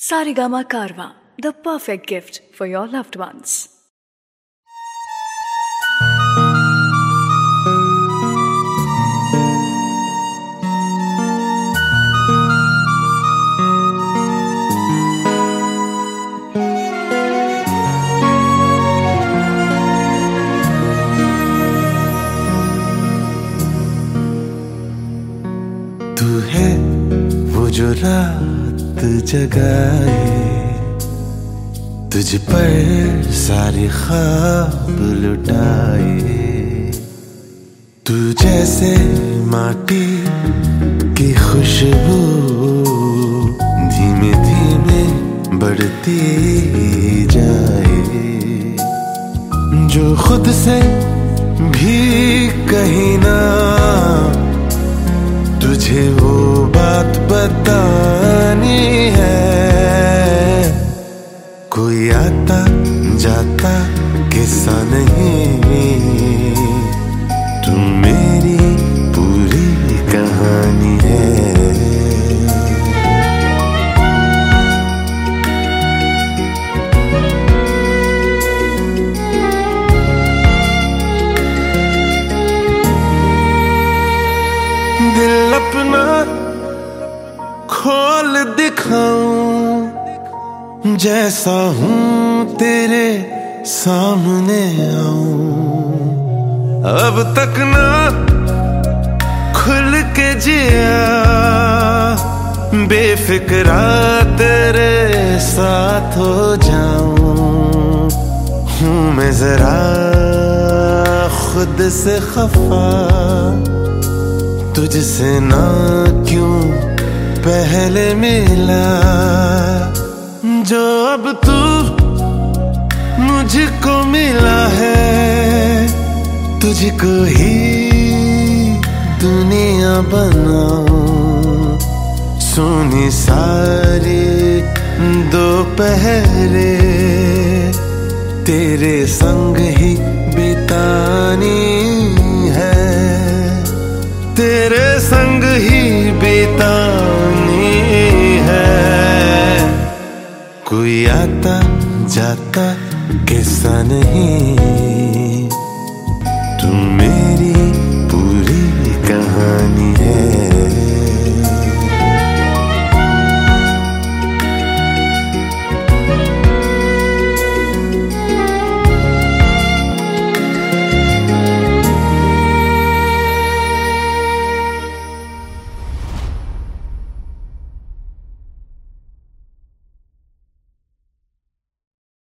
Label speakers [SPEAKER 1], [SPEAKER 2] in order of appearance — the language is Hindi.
[SPEAKER 1] Saregama Karwa, the perfect gift for your loved ones.
[SPEAKER 2] तू है वो जो रात जगाए, तुझ पर सारे ख्वाब लुटाए। तू जैसे माटी की खुशबू धीमे धीमे बढ़ती जाए, जो खुद से भी कहीं ना तुझे वो बात बतानी है। कोई आता जाता किस्सा नहीं, तू मेरी पूरी कहानी है। दिल अपना खोल दिखाऊं, जैसा हूं तेरे सामने आऊं। अब तक ना खुल के जिया, बेफिक्रा तेरे साथ हो जाऊं। हूं मैं जरा खुद से खफा, तुझसे ना क्यों पहले मिला। जो अब तू मुझको मिला है, तुझको ही दुनिया बनाऊं। सोनी सारी दोपहरे तेरे संग ही बितानी है, तेरे संग ही बितानी है। कोई आता जाता किस्सा नहीं।